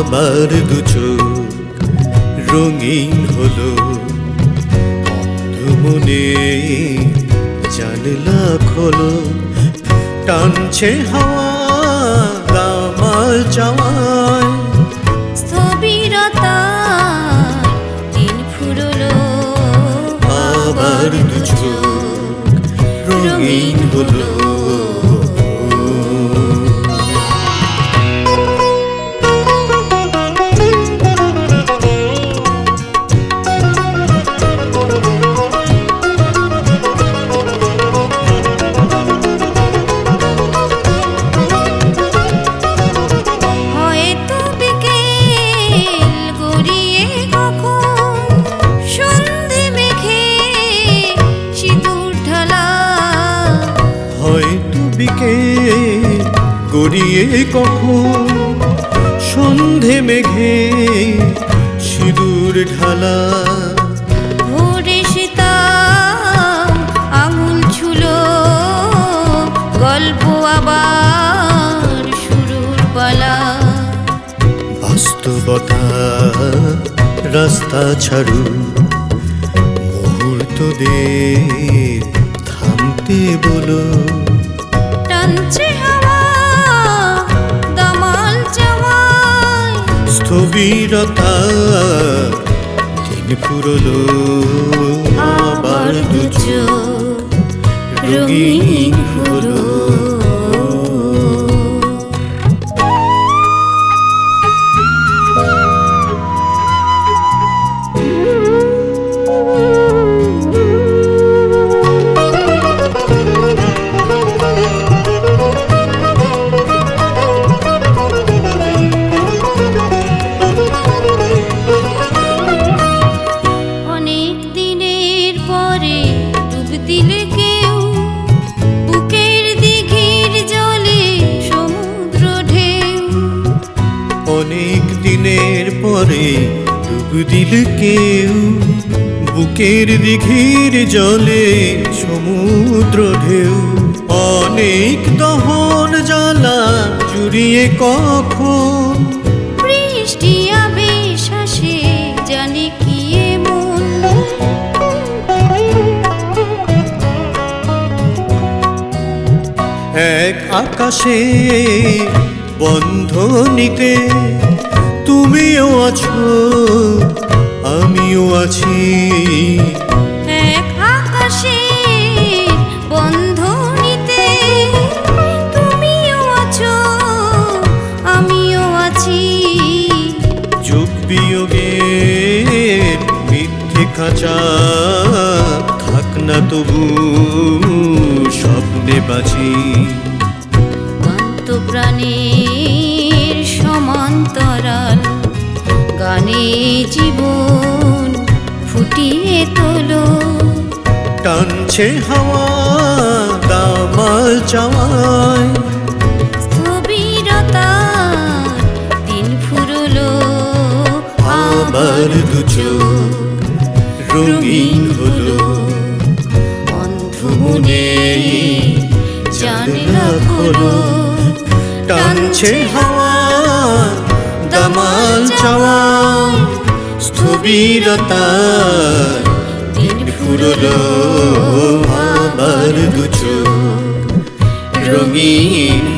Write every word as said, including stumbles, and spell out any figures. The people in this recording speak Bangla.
আবার দু চোখ রঙিন হলো, মনে জানলা খোলো, টানছে হাওয়া দামাল চাওয়ায়। স্থবিরতা দিন ফুরলো, আবার দু চোখ রঙিন হলো। গড়িয়ে কখন সন্ধে মেঘে সিঁদুর ঢালা, ভোরে সীতা আঙুল ছুলো, গল্প আবার শুরুর পালা। বাস্তবতা রাস্তা ছাড়ু, মুহূর্ত দে থামতে বলো, টানছে হাওয়া দামাল চাওয়ায়। স্থবিরতা দিন ফুরলো, আবার দু চোখ রঙিন হলো। অনেক দিনের পরে ডুব দিলে কেউ বুকের দিঘির জলে সমুদ্র ঢেউ। অনেক দহন জ্বালা জুড়িয়ে কখন বৃষ্টি আবেশ আসে, জানে কি এমন। এক আকাশে বন্ধনীতে তুমিও আছো আমিও আছি, এক আকাশে বন্ধনীতে তুমিও আছো আমিও আছি। যুগ বিয়োগের মিথ্যে খাঁচা থাক না তবু স্বপ্নে বাঁচি। প্রাণের সমান্তরাল গানে জীবন ফুটিয়ে তোলো, টানছে হাওয়া দামাল চাওয়ায়। স্থবিরতা দিন ফুরলো, আবার দু চোখ রঙিন হলো, অন্ধ মনে জানলা খোলো, টানছে হাওয়া দামাল চাওয়ায়। স্থবিরতা দিন ফুরলো, আবার দু চোখ রঙিন